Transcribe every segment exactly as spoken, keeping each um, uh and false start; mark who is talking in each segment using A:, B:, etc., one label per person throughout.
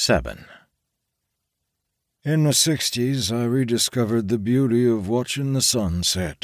A: seven.
B: In the sixties, I rediscovered the beauty of watching the sun set.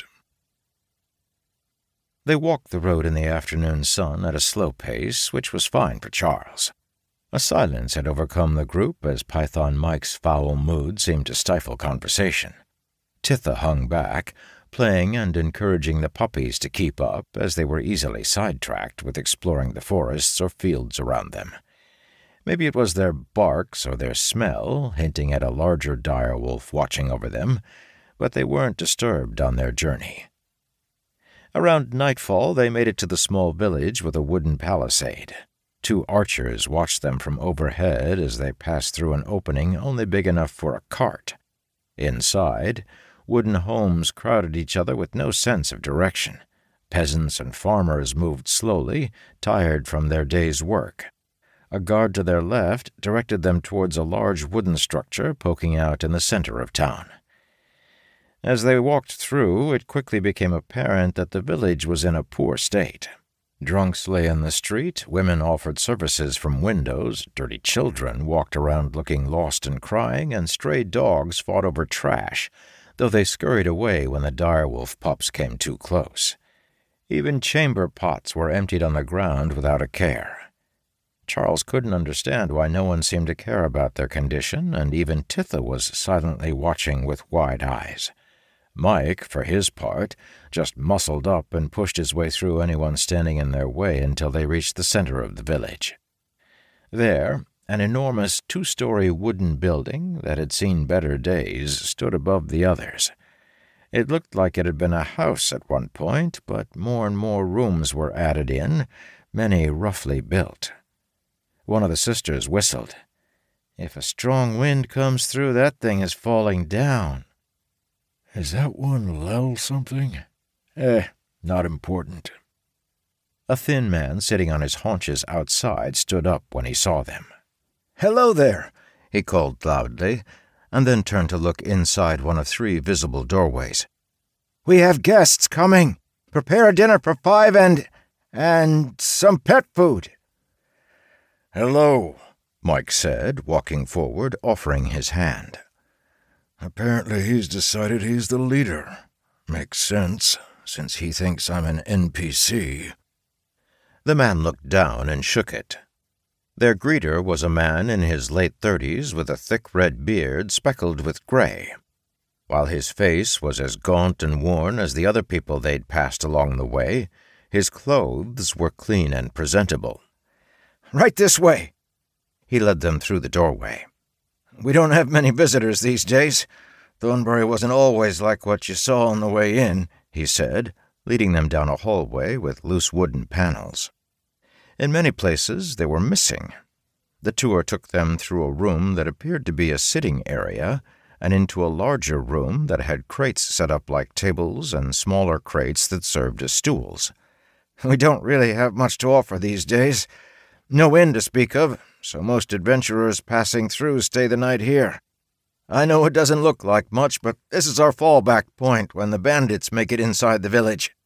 A: They walked the road in the afternoon sun at a slow pace, which was fine for Charles. A silence had overcome the group as Python Mike's foul mood seemed to stifle conversation. Titha hung back, playing and encouraging the puppies to keep up, as they were easily sidetracked with exploring the forests or fields around them. Maybe it was their barks or their smell, hinting at a larger direwolf watching over them, but they weren't disturbed on their journey. Around nightfall, they made it to the small village with a wooden palisade. Two archers watched them from overhead as they passed through an opening only big enough for a cart. Inside, wooden homes crowded each other with no sense of direction. Peasants and farmers moved slowly, tired from their day's work. A guard to their left directed them towards a large wooden structure poking out in the center of town. As they walked through, it quickly became apparent that the village was in a poor state. Drunks lay in the street, women offered services from windows, dirty children walked around looking lost and crying, and stray dogs fought over trash, though they scurried away when the direwolf pups came too close. Even chamber pots were emptied on the ground without a care. Charles couldn't understand why no one seemed to care about their condition, and even Titha was silently watching with wide eyes. Mike, for his part, just muscled up and pushed his way through anyone standing in their way until they reached the center of the village. There, an enormous two-story wooden building that had seen better days stood above the others. It looked like it had been a house at one point, but more and more rooms were added in, many roughly built. One of the sisters whistled. "If a strong wind comes through, that thing is falling down."
B: "Is that one Lel something?"
A: Eh, not important." A thin man sitting on his haunches outside stood up when he saw them. "Hello there," he called loudly, and then turned to look inside one of three visible doorways. "We have guests coming. Prepare a dinner for five and... and some pet food."
B: "Hello,"
A: Mike said, walking forward, offering his hand.
B: "Apparently he's decided he's the leader. Makes sense, since he thinks I'm an N P C.
A: The man looked down and shook it. Their greeter was a man in his late thirties with a thick red beard speckled with gray. While his face was as gaunt and worn as the other people they'd passed along the way, his clothes were clean and presentable. "Right this way." He led them through the doorway. "We don't have many visitors these days. Thornbury wasn't always like what you saw on the way in," he said, leading them down a hallway with loose wooden panels. In many places they were missing. The tour took them through a room that appeared to be a sitting area, and into a larger room that had crates set up like tables and smaller crates that served as stools. "We don't really have much to offer these days. No inn to speak of, so most adventurers passing through stay the night here. I know it doesn't look like much, but this is our fallback point when the bandits make it inside the village."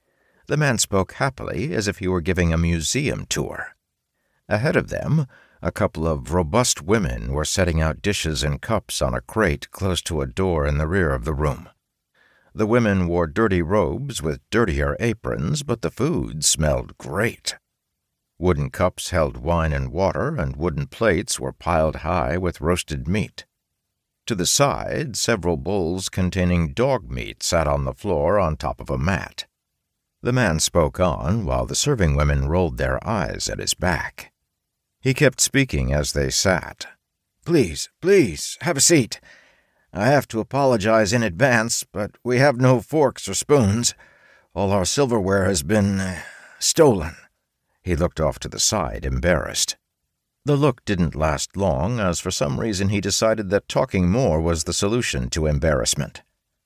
A: The man spoke happily, as if he were giving a museum tour. Ahead of them, a couple of robust women were setting out dishes and cups on a crate close to a door in the rear of the room. The women wore dirty robes with dirtier aprons, but the food smelled great. Wooden cups held wine and water, and wooden plates were piled high with roasted meat. To the side, several bowls containing dog meat sat on the floor on top of a mat. The man spoke on, while the serving women rolled their eyes at his back. He kept speaking as they sat. "Please, please, have a seat. I have to apologize in advance, but we have no forks or spoons. All our silverware has been uh, stolen." He looked off to the side, embarrassed. The look didn't last long, as for some reason he decided that talking more was the solution to embarrassment.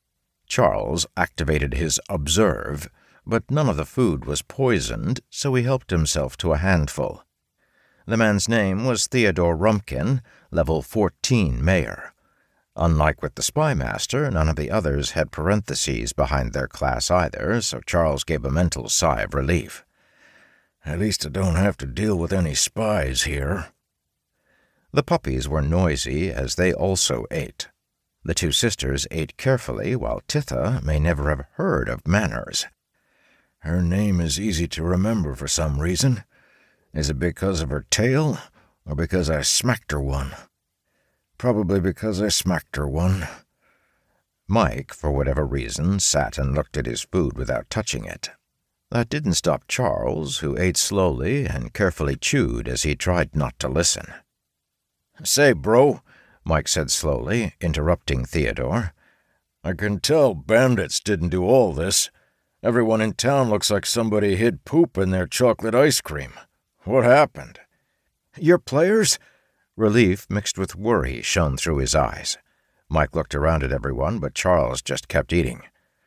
A: Charles activated his observe, but none of the food was poisoned, so he helped himself to a handful. The man's name was Theodore Rumpkin, level fourteen mayor. Unlike with the spymaster, none of the others had parentheses behind their class either, so Charles gave a mental sigh of relief.
B: "At least I don't have to deal with any spies here."
A: The puppies were noisy as they also ate. The two sisters ate carefully, while Titha may never have heard of manners.
B: Her name is easy to remember for some reason. Is it because of her tail, or because I smacked her one? Probably because I smacked her one.
A: Mike, for whatever reason, sat and looked at his food without touching it. That didn't stop Charles, who ate slowly and carefully chewed as he tried not to listen.
B: "Say, bro,"
A: Mike said slowly, interrupting Theodore,
B: "I can tell bandits didn't do all this. Everyone in town looks like somebody hid poop in their chocolate ice cream. What happened?"
A: "Your players?" Relief mixed with worry shone through his eyes. Mike looked around at everyone, but Charles just kept eating.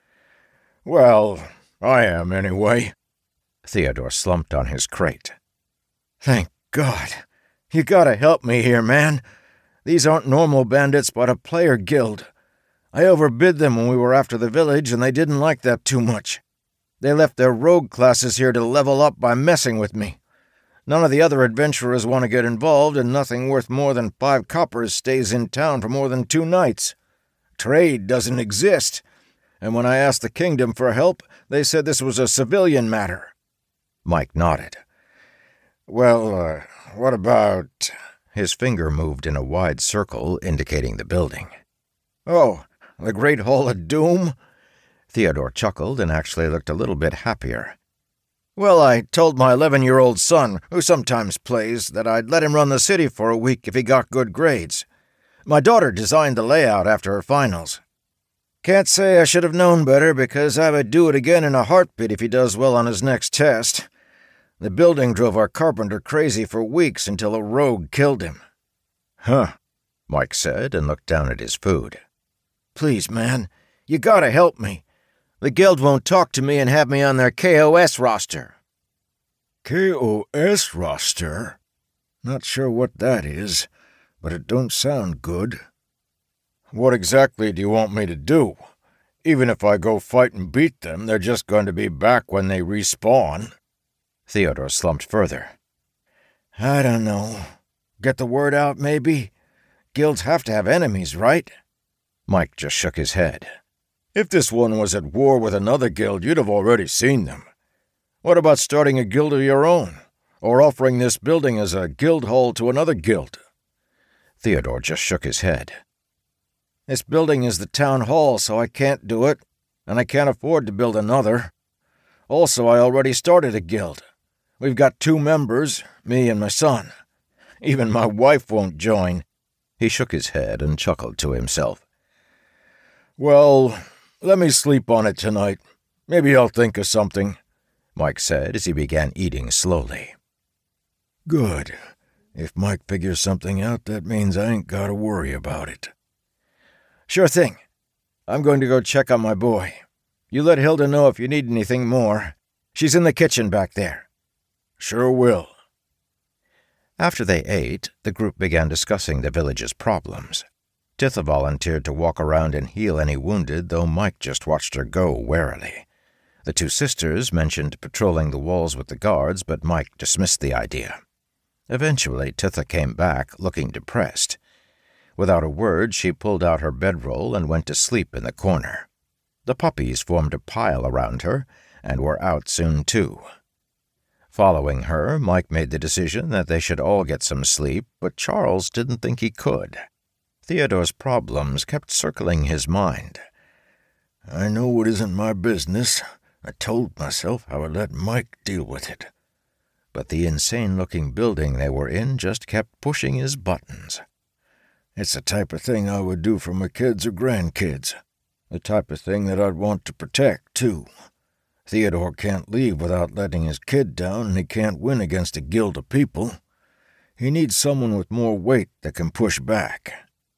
B: "Well, I am anyway."
A: Theodore slumped on his crate.
B: "Thank God. You gotta help me here, man. These aren't normal bandits, but a player guild. I overbid them when we were after the village, and they didn't like that too much. They left their rogue classes here to level up by messing with me. None of the other adventurers want to get involved, and nothing worth more than five coppers stays in town for more than two nights. Trade doesn't exist, and when I asked the kingdom for help, they said this was a civilian matter."
A: Mike nodded.
B: "Well, uh, what about—"
A: His finger moved in a wide circle, indicating the building.
B: "Oh, the Great Hall of Doom?"
A: Theodore chuckled and actually looked a little bit happier.
B: "Well, I told my eleven-year-old son, who sometimes plays, that I'd let him run the city for a week if he got good grades. My daughter designed the layout after her finals. Can't say I should have known better, because I would do it again in a heartbeat if he does well on his next test. The building drove our carpenter crazy for weeks until a rogue killed him."
A: "Huh," Mike said and looked down at his food.
B: "Please, man, you gotta help me. The guild won't talk to me and have me on their K O S roster." "K O S roster? Not sure what that is, but it don't sound good." "What exactly do you want me to do? Even if I go fight and beat them, they're just going to be back when they respawn."
A: Theodore slumped further.
B: "I don't know. Get the word out, maybe? Guilds have to have enemies, right?"
A: Mike just shook his head.
B: "If this one was at war with another guild, you'd have already seen them. What about starting a guild of your own, or offering this building as a guild hall to another guild?"
A: Theodore just shook his head.
B: "This building is the town hall, so I can't do it, and I can't afford to build another. Also, I already started a guild. We've got two members, me and my son. Even my wife won't join."
A: He shook his head and chuckled to himself.
B: "Well, let me sleep on it tonight. Maybe I'll think of something,"
A: Mike said as he began eating slowly.
B: "Good. If Mike figures something out, that means I ain't got to worry about it." "Sure thing. I'm going to go check on my boy. You let Hilda know if you need anything more. She's in the kitchen back there." "Sure will."
A: After they ate, the group began discussing the village's problems. Titha volunteered to walk around and heal any wounded, though Mike just watched her go warily. The two sisters mentioned patrolling the walls with the guards, but Mike dismissed the idea. Eventually, Titha came back, looking depressed. Without a word, she pulled out her bedroll and went to sleep in the corner. The puppies formed a pile around her, and were out soon too. Following her, Mike made the decision that they should all get some sleep, but Charles didn't think he could. Theodore's problems kept circling his mind.
B: "I know it isn't my business. I told myself I would let Mike deal with it."
A: But the insane-looking building they were in just kept pushing his buttons.
B: "It's the type of thing I would do for my kids or grandkids. The type of thing that I'd want to protect, too. Theodore can't leave without letting his kid down, and he can't win against a guild of people. He needs someone with more weight that can push back."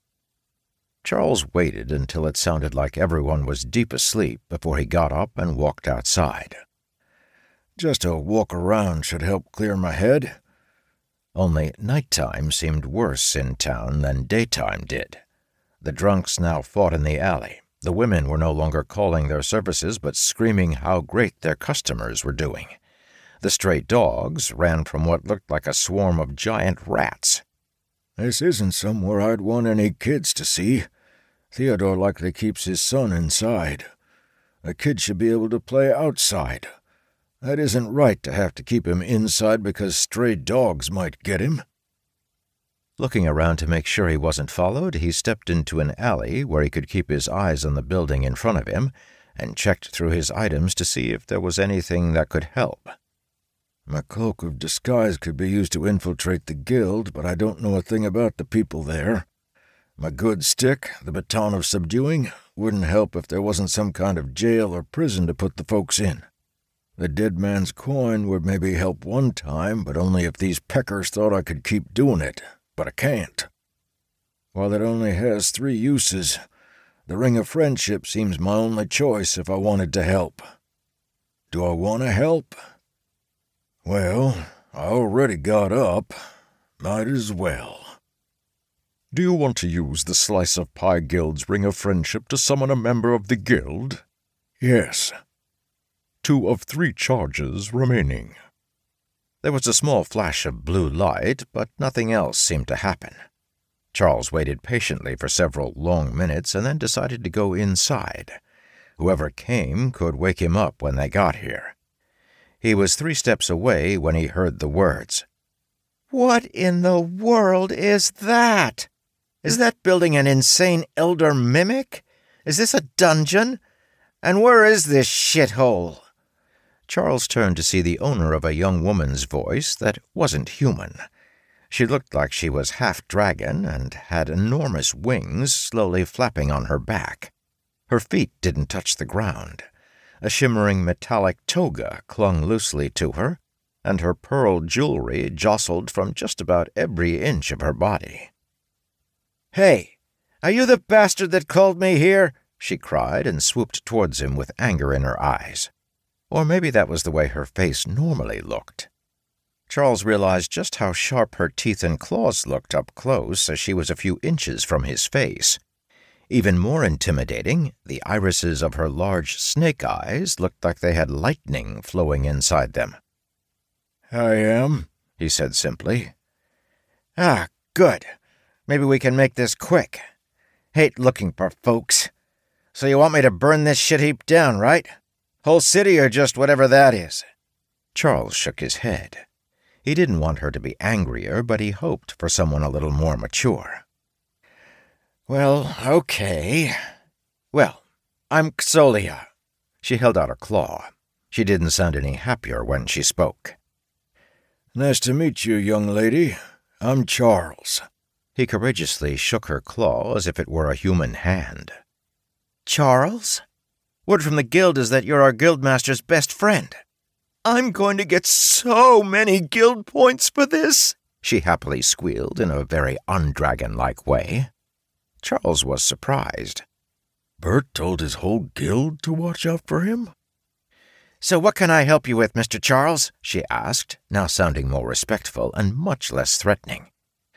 A: Charles waited until it sounded like everyone was deep asleep before he got up and walked outside.
B: "Just a walk around should help clear my head."
A: Only nighttime seemed worse in town than daytime did. The drunks now fought in the alley. The women were no longer calling their services but screaming how great their customers were doing. The stray dogs ran from what looked like a swarm of giant rats.
B: This isn't somewhere I'd want any kids to see. Theodore likely keeps his son inside. A kid should be able to play outside. That isn't right to have to keep him inside because stray dogs might get him."
A: Looking around to make sure he wasn't followed, he stepped into an alley where he could keep his eyes on the building in front of him and checked through his items to see if there was anything that could help.
B: "My cloak of disguise could be used to infiltrate the guild, but I don't know a thing about the people there. My good stick, the baton of subduing, wouldn't help if there wasn't some kind of jail or prison to put the folks in. The dead man's coin would maybe help one time, but only if these peckers thought I could keep doing it, but I can't. While it only has three uses, the Ring of Friendship seems my only choice if I wanted to help. Do I want to help? Well, I already got up. Might as well."
C: "Do you want to use the Slice of Pie Guild's Ring of Friendship to summon a member of the guild?"
B: "Yes."
C: "Two of three charges remaining."
A: There was a small flash of blue light, but nothing else seemed to happen. Charles waited patiently for several long minutes and then decided to go inside. Whoever came could wake him up when they got here. He was three steps away when he heard the words. "What in the world is that? Is that building an insane elder mimic? Is this a dungeon? And where is this shithole?" Charles turned to see the owner of a young woman's voice that wasn't human. She looked like she was half dragon and had enormous wings slowly flapping on her back. Her feet didn't touch the ground. A shimmering metallic toga clung loosely to her, and her pearl jewelry jostled from just about every inch of her body. "Hey, are you the bastard that called me here?" she cried and swooped towards him with anger in her eyes. Or maybe that was the way her face normally looked. Charles realized just how sharp her teeth and claws looked up close as she was a few inches from his face. Even more intimidating, the irises of her large snake eyes looked like they had lightning flowing inside them.
B: "I am,"
A: he said simply. "Ah, good. Maybe we can make this quick. Hate looking for folks. So you want me to burn this shit heap down, right? Whole city or just whatever that is?" Charles shook his head. He didn't want her to be angrier, but he hoped for someone a little more mature. "Well, okay. Well, I'm Xolia." She held out a claw. She didn't sound any happier when she spoke.
B: "Nice to meet you, young lady. I'm Charles."
A: He courageously shook her claw as if it were a human hand. "Charles? Word from the guild is that you're our guildmaster's best friend." "I'm going to get so many guild points for this," she happily squealed in a very undragon-like way. Charles was surprised.
B: Bert told his whole guild to watch out for him?
A: "So what can I help you with, Mister Charles?" she asked, now sounding more respectful and much less threatening.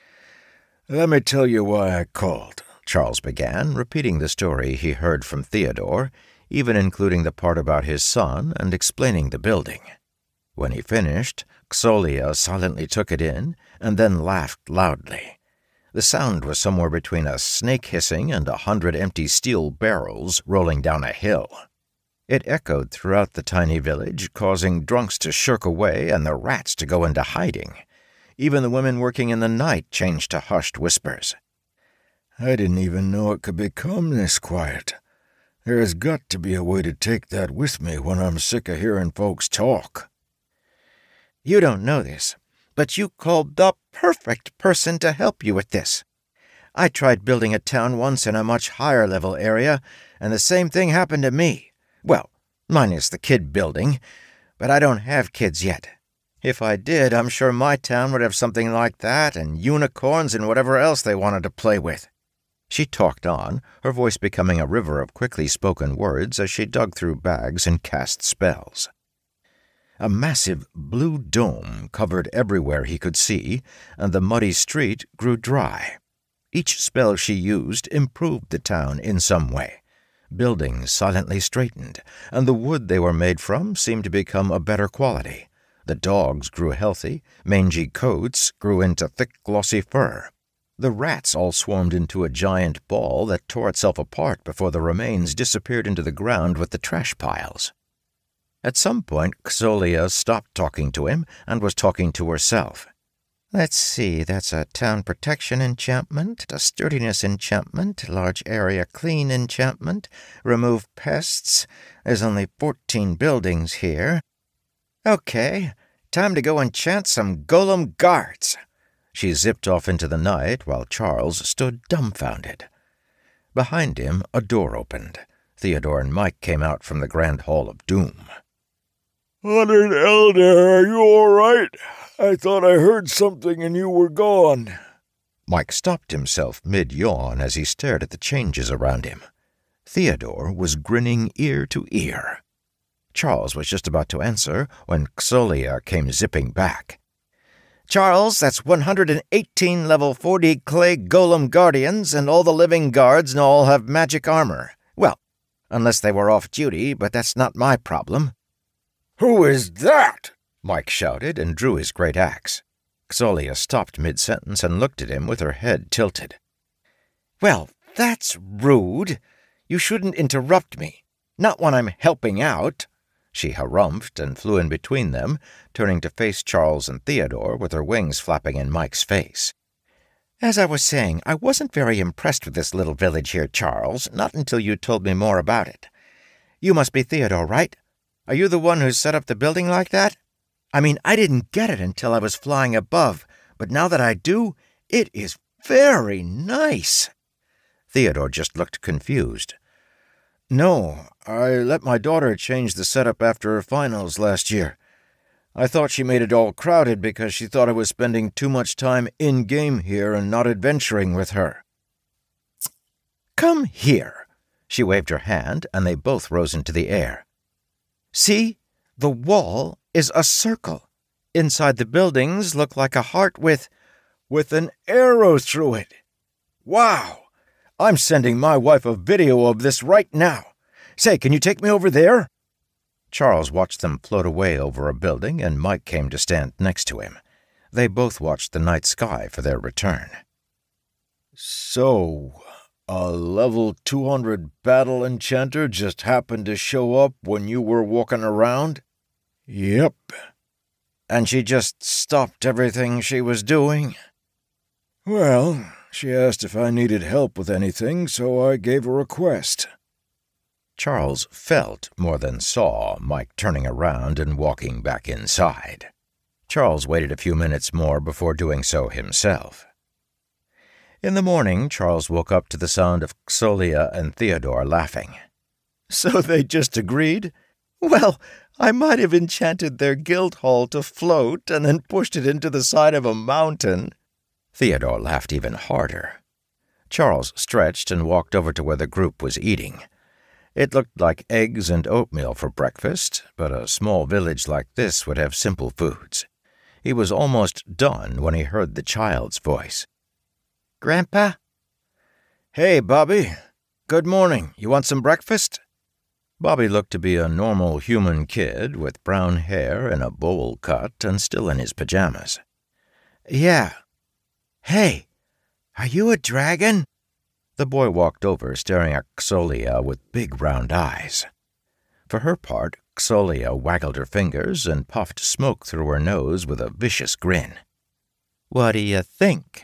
B: "Let me tell you why I called,"
A: Charles began, repeating the story he heard from Theodore, even including the part about his son and explaining the building. When he finished, Xolia silently took it in and then laughed loudly. The sound was somewhere between a snake hissing and a hundred empty steel barrels rolling down a hill. It echoed throughout the tiny village, causing drunks to shirk away and the rats to go into hiding. Even the women working in the night changed to hushed whispers.
B: "I didn't even know it could become this quiet. There has got to be a way to take that with me when I'm sick of hearing folks talk."
A: "You don't know this, but you called the perfect person to help you with this. I tried building a town once in a much higher-level area, and the same thing happened to me. Well, minus the kid building, but I don't have kids yet. If I did, I'm sure my town would have something like that and unicorns and whatever else they wanted to play with." She talked on, her voice becoming a river of quickly spoken words as she dug through bags and cast spells. A massive blue dome covered everywhere he could see, and the muddy street grew dry. Each spell she used improved the town in some way. Buildings silently straightened, and the wood they were made from seemed to become a better quality. The dogs grew healthy, mangy coats grew into thick, glossy fur. The rats all swarmed into a giant ball that tore itself apart before the remains disappeared into the ground with the trash piles. At some point, Xolia stopped talking to him and was talking to herself. Let's see, that's a town protection enchantment, a sturdiness enchantment, large area clean enchantment, remove pests. There's only fourteen buildings here. Okay, time to go enchant some golem guards. She zipped off into the night while Charles stood dumbfounded. Behind him, a door opened. Theodore and Mike came out from the Grand Hall of Doom.
B: Honored Elder, are you all right? I thought I heard something and you were gone.
A: Mike stopped himself mid-yawn as he stared at the changes around him. Theodore was grinning ear to ear. Charles was just about to answer when Xolia came zipping back. Charles, that's one hundred eighteen level forty clay golem guardians, and all the living guards and all have magic armor. Well, unless they were off duty, but that's not my problem.
B: Who is that?
A: Mike shouted and drew his great axe. Xolia stopped mid-sentence and looked at him with her head tilted. Well, that's rude. You shouldn't interrupt me. Not when I'm helping out. She harumphed and flew in between them, turning to face Charles and Theodore with her wings flapping in Mike's face. As I was saying, I wasn't very impressed with this little village here, Charles, not until you told me more about it. You must be Theodore, right? Are you the one who set up the building like that? I mean, I didn't get it until I was flying above, but now that I do, it is very nice. Theodore just looked confused.
B: No, I let my daughter change the setup after her finals last year. I thought she made it all crowded because she thought I was spending too much time in-game here and not adventuring with her.
A: Come here. She waved her hand, and they both rose into the air. See? The wall is a circle. Inside the buildings look like a heart with...
B: with an arrow through it. Wow! I'm sending my wife a video of this right now. Say, can you take me over there?
A: Charles watched them float away over a building, and Mike came to stand next to him. They both watched the night sky for their return.
B: So, a level two hundred battle enchanter just happened to show up when you were walking around?
A: Yep. And she just stopped everything she was doing?
B: Well, she asked if I needed help with anything, so I gave her a quest.
A: Charles felt more than saw Mike turning around and walking back inside. Charles waited a few minutes more before doing so himself. In the morning, Charles woke up to the sound of Xolia and Theodore laughing.
B: So they just agreed? Well, I might have enchanted their guild hall to float and then pushed it into the side of a mountain.
A: Theodore laughed even harder. Charles stretched and walked over to where the group was eating. It looked like eggs and oatmeal for breakfast, but a small village like this would have simple foods. He was almost done when he heard the child's voice.
B: Grandpa? Hey, Bobby. Good morning. You want some breakfast?
A: Bobby looked to be a normal human kid with brown hair and a bowl cut and still in his pajamas.
B: Yeah. Hey, are you a dragon?
A: The boy walked over, staring at Xolia with big round eyes. For her part, Xolia waggled her fingers and puffed smoke through her nose with a vicious grin.
B: What do you think?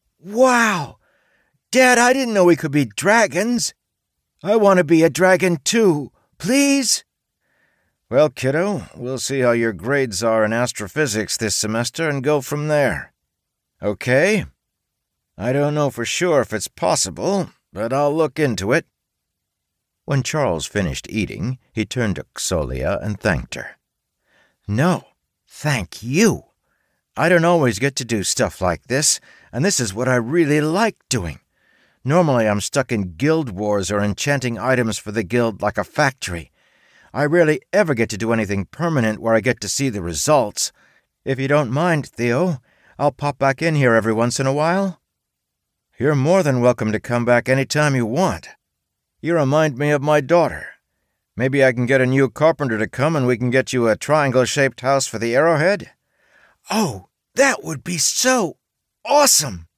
B: Wow! Dad, I didn't know we could be dragons. I want to be a dragon too, please? Well, kiddo, we'll see how your grades are in astrophysics this semester and go from there. Okay? I don't know for sure if it's possible, but I'll look into it.
A: When Charles finished eating, he turned to Xolia and thanked her.
B: No, thank you. I don't always get to do stuff like this, and this is what I really like doing. Normally I'm stuck in guild wars or enchanting items for the guild like a factory. I rarely ever get to do anything permanent where I get to see the results. If you don't mind, Theo, I'll pop back in here every once in a while. You're more than welcome to come back any time you want. You remind me of my daughter. Maybe I can get a new carpenter to come and we can get you a triangle-shaped house for the arrowhead? Oh, that would be so awesome!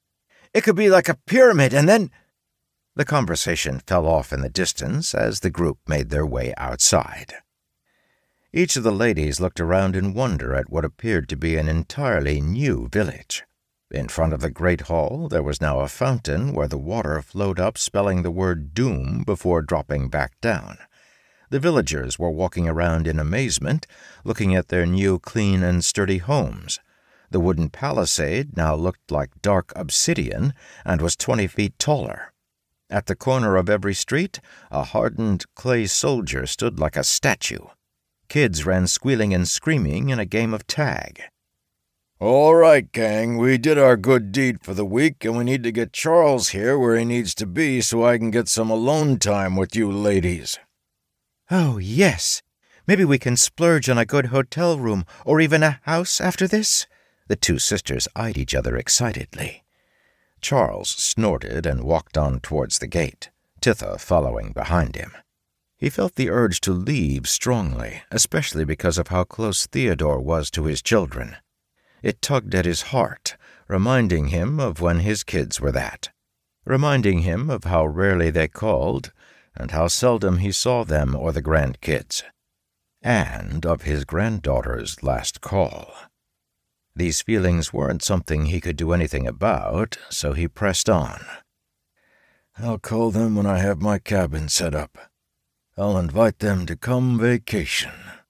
B: It could be like a pyramid, and then—"
A: The conversation fell off in the distance as the group made their way outside. Each of the ladies looked around in wonder at what appeared to be an entirely new village. In front of the great hall there was now a fountain where the water flowed up spelling the word doom before dropping back down. The villagers were walking around in amazement, looking at their new clean and sturdy homes. The wooden palisade now looked like dark obsidian and was twenty feet taller. At the corner of every street, a hardened clay soldier stood like a statue. Kids ran squealing and screaming in a game of tag.
B: "All right, gang, we did our good deed for the week, and we need to get Charles here where he needs to be so I can get some alone time with you ladies."
A: "Oh, yes. Maybe we can splurge on a good hotel room or even a house after this?" The two sisters eyed each other excitedly. Charles snorted and walked on towards the gate, Titha following behind him. He felt the urge to leave strongly, especially because of how close Theodore was to his children. It tugged at his heart, reminding him of when his kids were that, reminding him of how rarely they called and how seldom he saw them or the grandkids, and of his granddaughter's last call. These feelings weren't something he could do anything about, so he pressed on.
B: "I'll call them when I have my cabin set up. I'll invite them to come vacation."